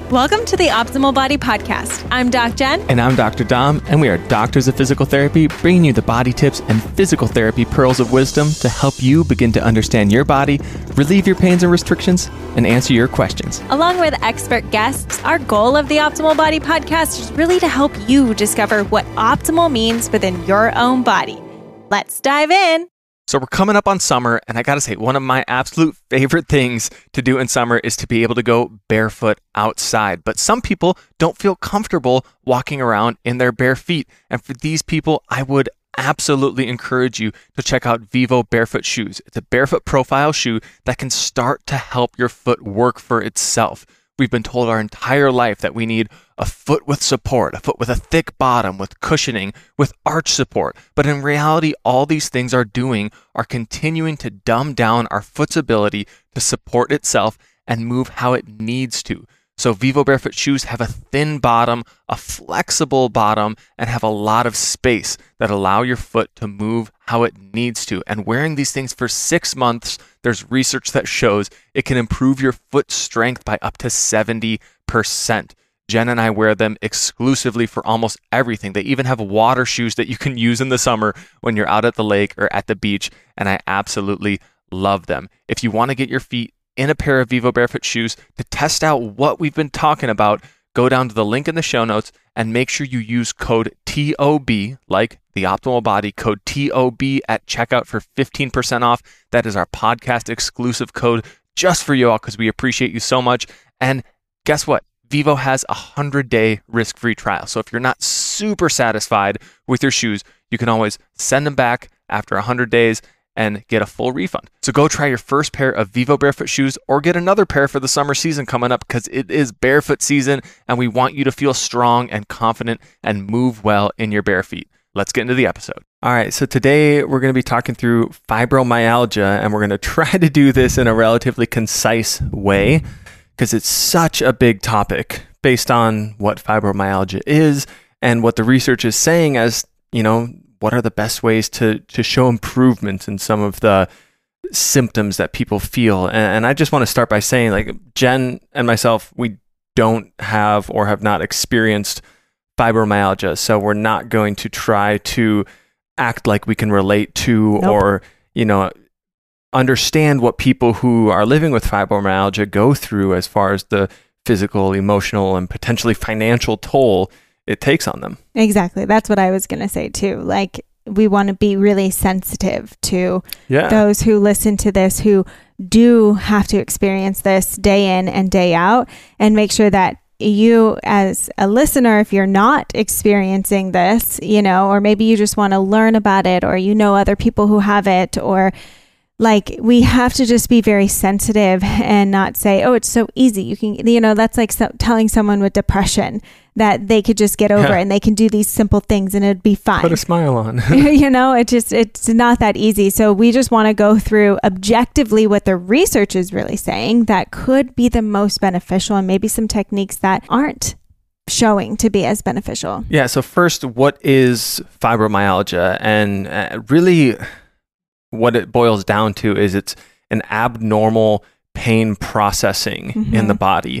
Welcome to the Optimal Body Podcast. I'm Doc Jen. And I'm Dr. Dom, and we are doctors of physical therapy, bringing you the body tips and physical therapy pearls of wisdom to help you begin to understand your body, relieve your pains and restrictions, and answer your questions. Along with expert guests, our goal of the Optimal Body Podcast is really to help you discover what optimal means within your own body. Let's dive in. So we're coming up on summer, and I gotta say, one of my absolute favorite things to do in summer is to be able to go barefoot outside. But some people don't feel comfortable walking around in their bare feet. And for these people, I would absolutely encourage you to check out Vivo Barefoot Shoes. It's a barefoot profile shoe that can start to help your foot work for itself. We've been told our entire life that we need a foot with support, a foot with a thick bottom, with cushioning, with arch support. But in reality, all these things are continuing to dumb down our foot's ability to support itself and move how it needs to. So Vivo Barefoot Shoes have a thin bottom, a flexible bottom, and have a lot of space that allow your foot to move how it needs to. And wearing these things for 6 months, there's research that shows it can improve your foot strength by up to 70%. Jen and I wear them exclusively for almost everything. They even have water shoes that you can use in the summer when you're out at the lake or at the beach, and I absolutely love them. If you want to get your feet in a pair of Vivo Barefoot shoes to test out what we've been talking about, go down to the link in the show notes and make sure you use code TOB, like the Optimal Body, code TOB at checkout for 15% off. That is our podcast exclusive code just for you all because we appreciate you so much. And guess what? Vivo has a 100-day risk-free trial. So if you're not super satisfied with your shoes, you can always send them back after 100 days and get a full refund. So go try your first pair of Vivo Barefoot shoes or get another pair for the summer season coming up because it is barefoot season and we want you to feel strong and confident and move well in your bare feet. Let's get into the episode. All right, so today we're going to be talking through fibromyalgia, and we're going to try to do this in a relatively concise way because it's such a big topic based on what fibromyalgia is and what the research is saying as, you know, what are the best ways to show improvements in some of the symptoms that people feel. And I just want to start by saying, like, Jen and myself, we don't have or have not experienced fibromyalgia. So we're not going to try to act like we can relate to or, you know, understand what people who are living with fibromyalgia go through as far as the physical, emotional, and potentially financial toll it takes on them. Exactly. That's what I was going to say too. Like, we want to be really sensitive to those who listen to this, who do have to experience this day in and day out, and make sure that you as a listener, if you're not experiencing this, you know, or maybe you just want to learn about it, or you know other people who have it, or like, we have to just be very sensitive and not say, oh, it's so easy. You can, you know, that's like telling someone with depression that they could just get over it and they can do these simple things and it'd be fine. Put a smile on. You know, it's not that easy. So we just want to go through objectively what the research is really saying that could be the most beneficial, and maybe some techniques that aren't showing to be as beneficial. Yeah. So first, what is fibromyalgia? And really, what it boils down to is it's an abnormal pain processing in the body,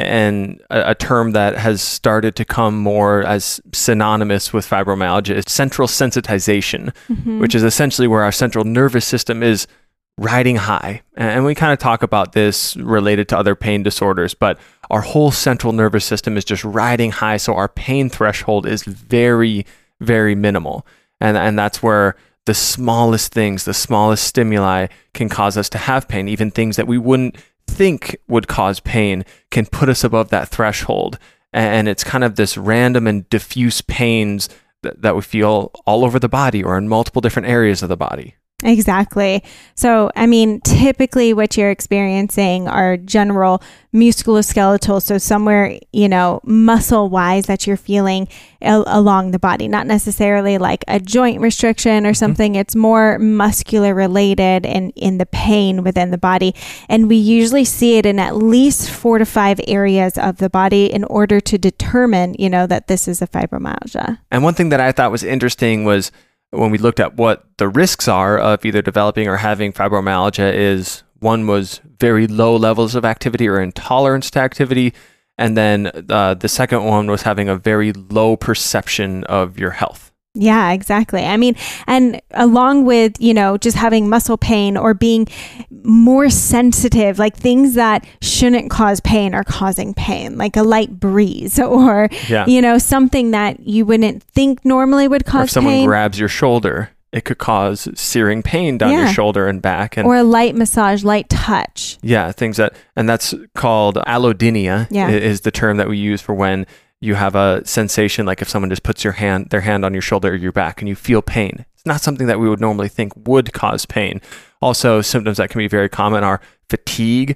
and a term that has started to come more as synonymous with fibromyalgia is central sensitization, which is essentially where our central nervous system is riding high. And we kind of talk about this related to other pain disorders, but our whole central nervous system is just riding high, so our pain threshold is very, very minimal. And that's where the smallest things, the smallest stimuli can cause us to have pain. Even things that we wouldn't think would cause pain can put us above that threshold. And it's kind of this random and diffuse pains that we feel all over the body or in multiple different areas of the body. Exactly. So, I mean, typically what you're experiencing are general musculoskeletal. So somewhere, you know, muscle wise that you're feeling along the body, not necessarily like a joint restriction or something. It's more muscular related and in the pain within the body. And we usually see it in at least 4 to 5 areas of the body in order to determine, you know, that this is a fibromyalgia. And one thing that I thought was interesting was when we looked at what the risks are of either developing or having fibromyalgia is, one was very low levels of activity or intolerance to activity, And then the second one was having a very low perception of your health. Yeah, exactly. I mean, and along with, just having muscle pain or being more sensitive, like things that shouldn't cause pain are causing pain, like a light breeze or, something that you wouldn't think normally would cause pain. Or if someone grabs your shoulder, it could cause searing pain down your shoulder and back. Or a light massage, light touch. Yeah, and that's called allodynia is the term that we use for when you have a sensation, like if someone just puts their hand on your shoulder or your back and you feel pain. It's not something that we would normally think would cause pain. Also, symptoms that can be very common are fatigue,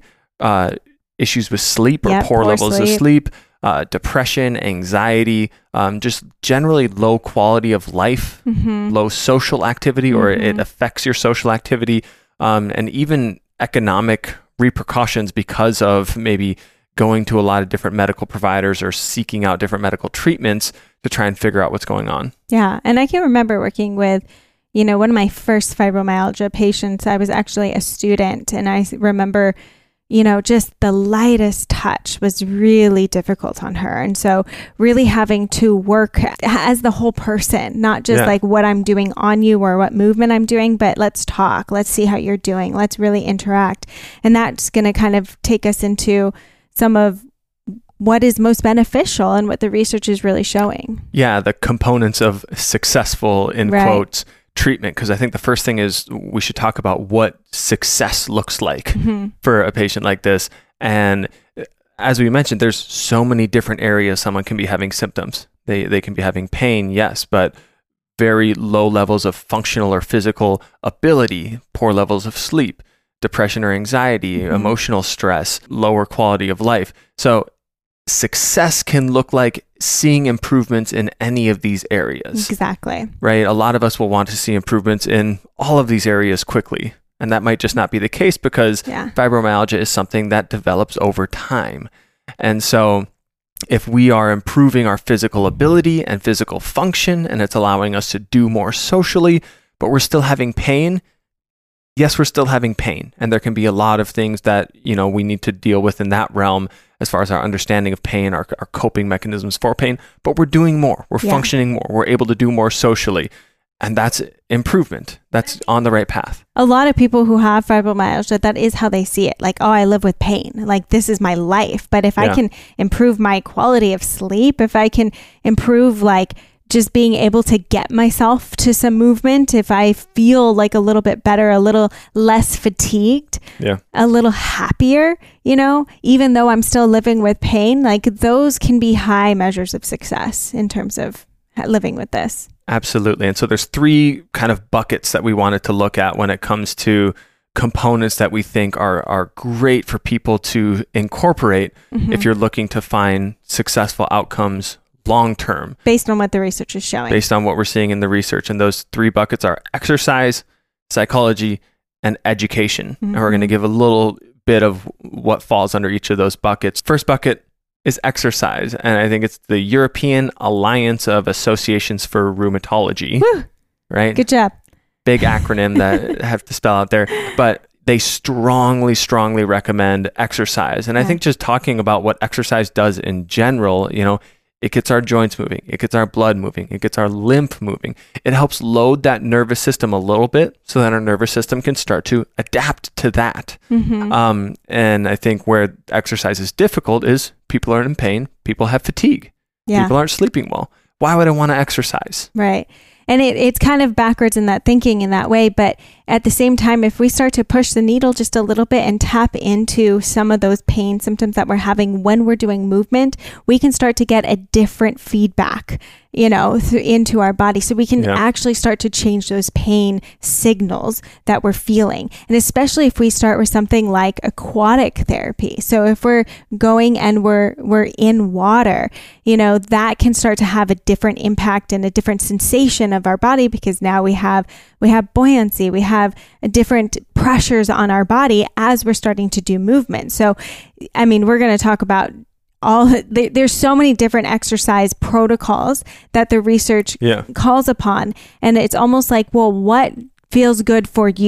issues with sleep or poor levels of sleep, depression, anxiety, just generally low quality of life, low social activity, or it affects your social activity, and even economic repercussions because of maybe going to a lot of different medical providers or seeking out different medical treatments to try and figure out what's going on. Yeah. And I can remember working with, one of my first fibromyalgia patients. I was actually a student, and I remember, just the lightest touch was really difficult on her. And so really having to work as the whole person, not just like what I'm doing on you or what movement I'm doing, but let's talk, let's see how you're doing. Let's really interact. And that's going to kind of take us into some of what is most beneficial and what the research is really showing. Yeah, the components of successful, in quotes, treatment. Because I think the first thing is we should talk about what success looks like for a patient like this. And as we mentioned, there's so many different areas someone can be having symptoms. They can be having pain, yes, but very low levels of functional or physical ability, poor levels of sleep, depression or anxiety, emotional stress, lower quality of life. So success can look like seeing improvements in any of these areas. Exactly. Right? A lot of us will want to see improvements in all of these areas quickly. And that might just not be the case because fibromyalgia is something that develops over time. And so if we are improving our physical ability and physical function, and it's allowing us to do more socially, but we're still having pain, yes, we're still having pain, and there can be a lot of things that, we need to deal with in that realm as far as our understanding of pain, our coping mechanisms for pain, but we're doing more, we're functioning more, we're able to do more socially, and that's improvement. That's on the right path. A lot of people who have fibromyalgia, that is how they see it. Like, oh, I live with pain. Like, this is my life. But if I can improve my quality of sleep, if I can improve just being able to get myself to some movement, if I feel like a little bit better, a little less fatigued, a little happier, even though I'm still living with pain, those can be high measures of success in terms of living with this. Absolutely. And so there's three kind of buckets that we wanted to look at when it comes to components that we think are great for people to incorporate if you're looking to find successful outcomes long-term. Based on what the research is showing. Based on what we're seeing in the research. And those three buckets are exercise, psychology, and education. And we're going to give a little bit of what falls under each of those buckets. First bucket is exercise. And I think it's the European Alliance of Associations for Rheumatology. Woo. Right? Good job. Big acronym that I have to spell out there. But they strongly recommend exercise. And I think just talking about what exercise does in general, it gets our joints moving. It gets our blood moving. It gets our lymph moving. It helps load that nervous system a little bit so that our nervous system can start to adapt to that. And I think where exercise is difficult is people are in pain. People have fatigue. People aren't sleeping well. Why would I want to exercise? Right. And it's kind of backwards in that thinking in that way. But at the same time, if we start to push the needle just a little bit and tap into some of those pain symptoms that we're having when we're doing movement, we can start to get a different feedback, into our body. So we can actually start to change those pain signals that we're feeling. And especially if we start with something like aquatic therapy. So if we're going and we're in water, that can start to have a different impact and a different sensation of our body, because now we have buoyancy, we have different pressures on our body as we're starting to do movement. So, we're going to talk about there's so many different exercise protocols that the research calls upon. And it's almost like, well, what feels good for you?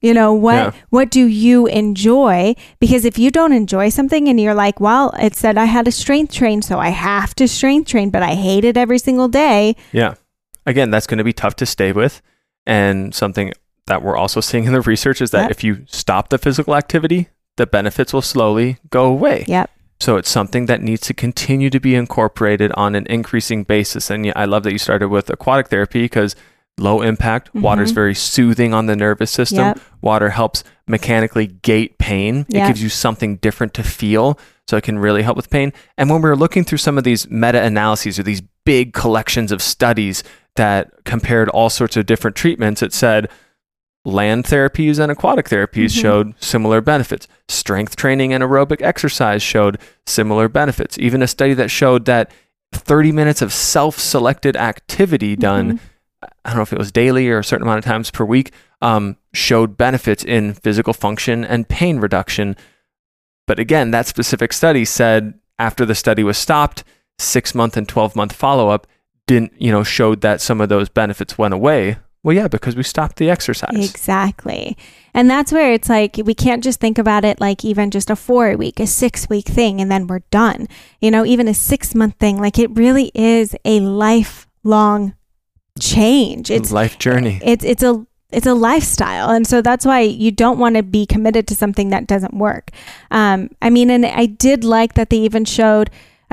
What do you enjoy? Because if you don't enjoy something and you're like, well, it said I had to strength train, so I have to strength train, but I hate it every single day. Yeah. Again, that's going to be tough to stay with. And something that we're also seeing in the research is that if you stop the physical activity, the benefits will slowly go away. Yep. So it's something that needs to continue to be incorporated on an increasing basis. And I love that you started with aquatic therapy because low impact, water is very soothing on the nervous system. Yep. Water helps mechanically gate pain. It gives you something different to feel, so it can really help with pain. And when we were looking through some of these meta-analyses or these big collections of studies that compared all sorts of different treatments, it said land therapies and aquatic therapies showed similar benefits. Strength training and aerobic exercise showed similar benefits. Even a study that showed that 30 minutes of self-selected activity done, I don't know if it was daily or a certain amount of times per week, showed benefits in physical function and pain reduction. But again, that specific study said after the study was stopped, 6-month and 12-month follow-up showed that some of those benefits went away. Well, yeah, because we stopped the exercise. Exactly. And that's where it's like, we can't just think about it like even just a 4-week, a 6-week thing, and then we're done. Even a 6-month thing, like it really is a lifelong change. It's life journey. It's a lifestyle. And so that's why you don't want to be committed to something that doesn't work. And I did like that they even showed,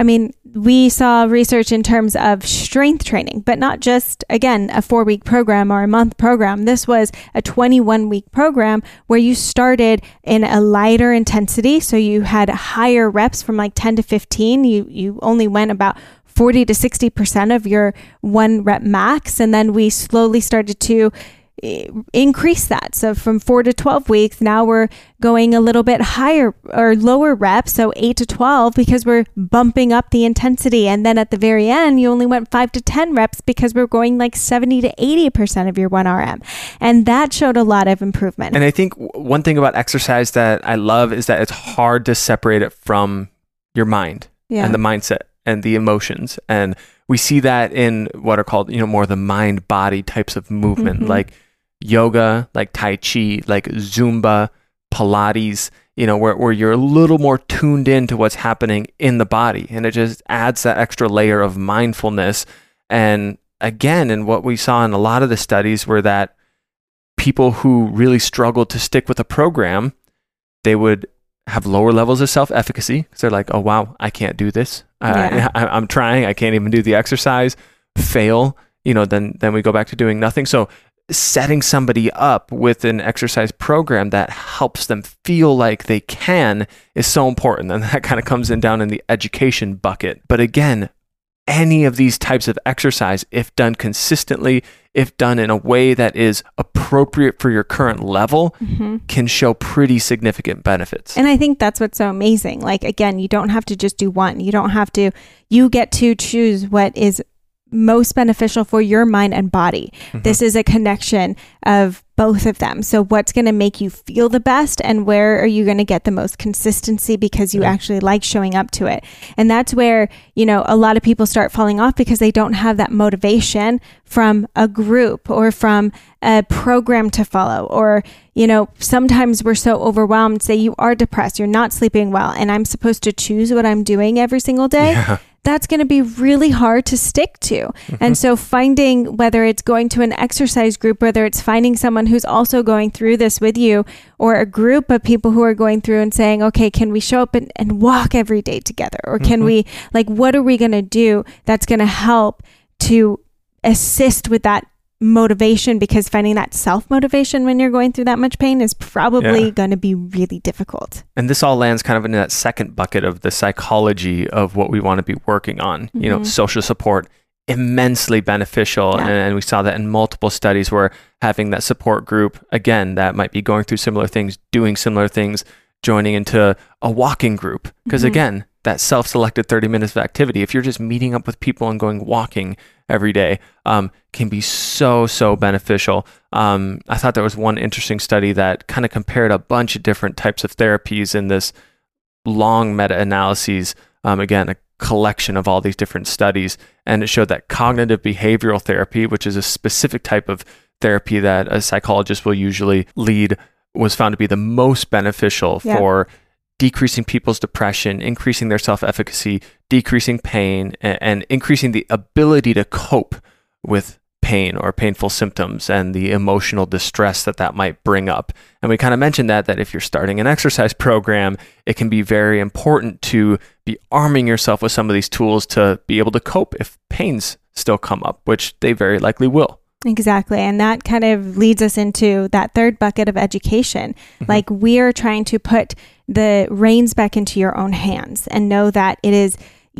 we saw research in terms of strength training, but not just, again, a 4-week program or a month program. This was a 21-week program where you started in a lighter intensity. So you had higher reps from like 10 to 15. You only went about 40 to 60% of your 1 rep max. And then we slowly started to increase that. So from 4 to 12 weeks, now we're going a little bit higher or lower reps. So 8 to 12 because we're bumping up the intensity. And then at the very end, you only went 5 to 10 reps because we're going like 70 to 80% of your 1 RM. And that showed a lot of improvement. And I think one thing about exercise that I love is that it's hard to separate it from your mind and the mindset and the emotions. And we see that in what are called, more the mind body types of movement, like yoga, like Tai Chi, like Zumba, Pilates, where you're a little more tuned into what's happening in the body. And it just adds that extra layer of mindfulness. And again, and what we saw in a lot of the studies were that people who really struggled to stick with a program, they would have lower levels of self-efficacy because they're like, oh, wow, I can't do this. I'm trying. I can't even do the exercise. Fail. Then we go back to doing nothing. So setting somebody up with an exercise program that helps them feel like they can is so important. And that kind of comes down in the education bucket. But again, any of these types of exercise, if done consistently, if done in a way that is appropriate for your current level, can show pretty significant benefits. And I think that's what's so amazing. Like, again, you don't have to just do one. You get to choose what is most beneficial for your mind and body. This is a connection of both of them. So what's going to make you feel the best, and where are you going to get the most consistency because you actually like showing up to it? And that's where, a lot of people start falling off because they don't have that motivation from a group or from a program to follow. Or, sometimes we're so overwhelmed, say you are depressed, you're not sleeping well, and I'm supposed to choose what I'm doing every single day. Yeah. That's going to be really hard to stick to. And so finding, whether it's going to an exercise group, whether it's finding someone who's also going through this with you, or a group of people who are going through and saying, okay, can we show up and walk every day together? Or can we, what are we going to do that's going to help to assist with that motivation? Because finding that self-motivation when you're going through that much pain is probably going to be really difficult. And this all lands kind of in that second bucket of the psychology of what we want to be working on. Social support, immensely beneficial. And we saw that in multiple studies where having that support group, again, that might be going through similar things, doing similar things, joining into a walking group. Because again, that self-selected 30 minutes of activity, if you're just meeting up with people and going walking every day, can be so beneficial. I thought there was one interesting study that kind of compared a bunch of different types of therapies in this long meta-analyses. Again, a collection of all these different studies, and it showed that cognitive behavioral therapy, which is a specific type of therapy that a psychologist will usually lead was found to be the most beneficial for decreasing people's depression, increasing their self-efficacy, decreasing pain, and increasing the ability to cope with pain or painful symptoms and the emotional distress that might bring up. And we kind of mentioned that if you're starting an exercise program, it can be very important to be arming yourself with some of these tools to be able to cope if pains still come up, which they very likely will. Exactly. And that kind of leads us into that third bucket of education. Like, we're trying to put the reins back into your own hands and know that it is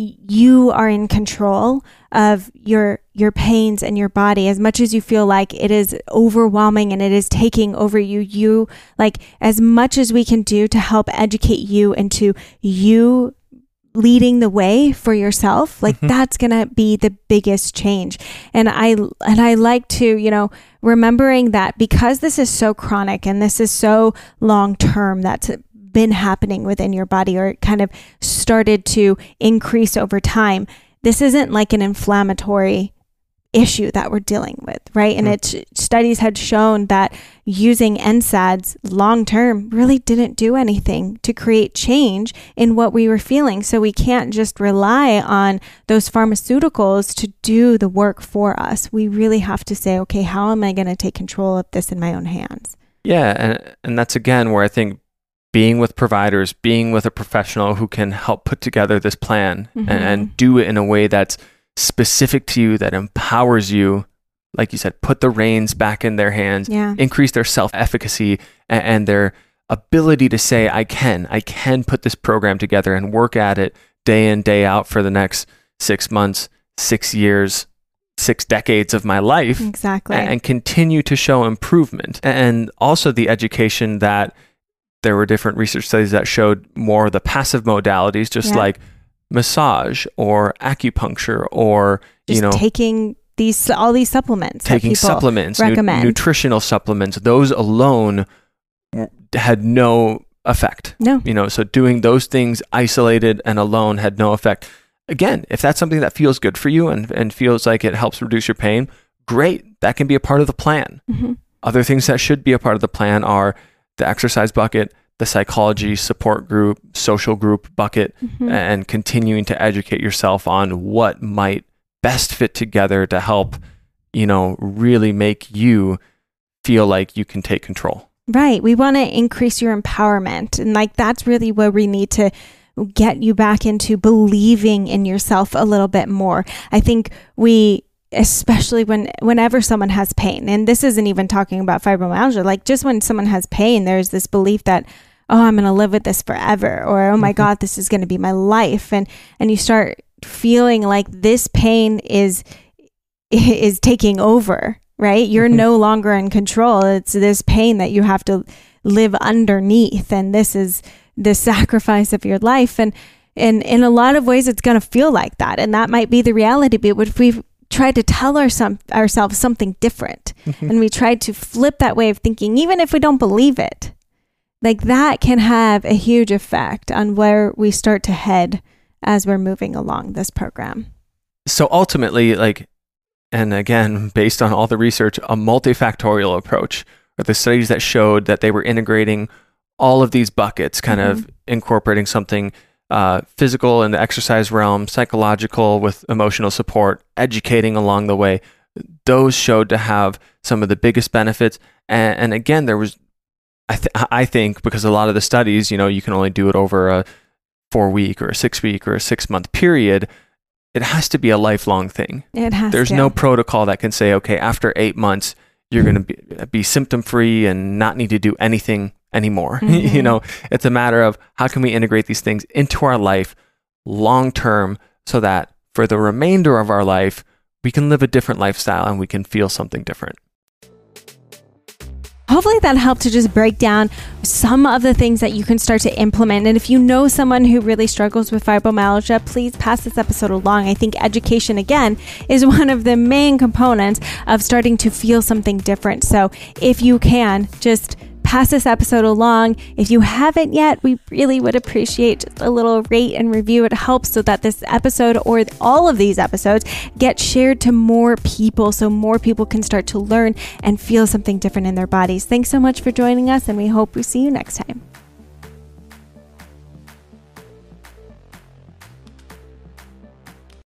you are in control of your pains and your body. As much as you feel like it is overwhelming and it is taking over you, like, as much as we can do to help educate you into you leading the way for yourself, like that's going to be the biggest change. And I like to, remembering that because this is so chronic and this is so long term, that's been happening within your body, or it kind of started to increase over time. This isn't like an inflammatory issue that we're dealing with, right? And studies had shown that using NSAIDs long term really didn't do anything to create change in what we were feeling. So we can't just rely on those pharmaceuticals to do the work for us. We really have to say, okay, how am I going to take control of this in my own hands? Yeah, and that's again where I think being with providers, being with a professional who can help put together this plan and do it in a way that's specific to you, that empowers you, like you said, put the reins back in their hands, increase their self-efficacy and their ability to say, I can put this program together and work at it day in, day out for the next 6 months, 6 years, 6 decades of my life. Exactly. And continue to show improvement. And also the education that there were different research studies that showed more of the passive modalities, just like massage or acupuncture, or just taking all these supplements, taking supplements, recommend nutritional supplements. Those alone had no effect. No, so doing those things isolated and alone had no effect. Again, if that's something that feels good for you and feels like it helps reduce your pain, great. That can be a part of the plan. Other things that should be a part of the plan are the exercise bucket, the psychology support group, social group bucket, and continuing to educate yourself on what might best fit together to help, really make you feel like you can take control. Right. We want to increase your empowerment. And that's really where we need to get you back into believing in yourself a little bit more. I think especially whenever someone has pain, and this isn't even talking about fibromyalgia, like just when someone has pain, there's this belief that, oh, I'm going to live with this forever, or, oh my God, this is going to be my life. And you start feeling like this pain is taking over, right? You're no longer in control. It's this pain that you have to live underneath. And this is the sacrifice of your life. And in a lot of ways, it's going to feel like that. And that might be the reality. But if we've tried to tell ourselves something different, and we tried to flip that way of thinking, even if we don't believe it, like that can have a huge effect on where we start to head as we're moving along this program. So ultimately, and again, based on all the research, a multifactorial approach, or the studies that showed that they were integrating all of these buckets, kind of incorporating something physical in the exercise realm, psychological with emotional support, educating along the way. Those showed to have some of the biggest benefits. And again, there was, I think, because a lot of the studies, you can only do it over a 4-week or a 6-week or a 6-month period. It has to be a lifelong thing. There's no protocol that can say, okay, after 8 months, you're going to be symptom-free and not need to do anything anymore. It's a matter of how can we integrate these things into our life long-term so that for the remainder of our life, we can live a different lifestyle and we can feel something different. Hopefully that helped to just break down some of the things that you can start to implement. And if you know someone who really struggles with fibromyalgia, please pass this episode along. I think education, again, is one of the main components of starting to feel something different. So if you can, just pass this episode along. If you haven't yet, we really would appreciate just a little rate and review. It helps so that this episode or all of these episodes get shared to more people so more people can start to learn and feel something different in their bodies. Thanks so much for joining us, and we hope we see you next time.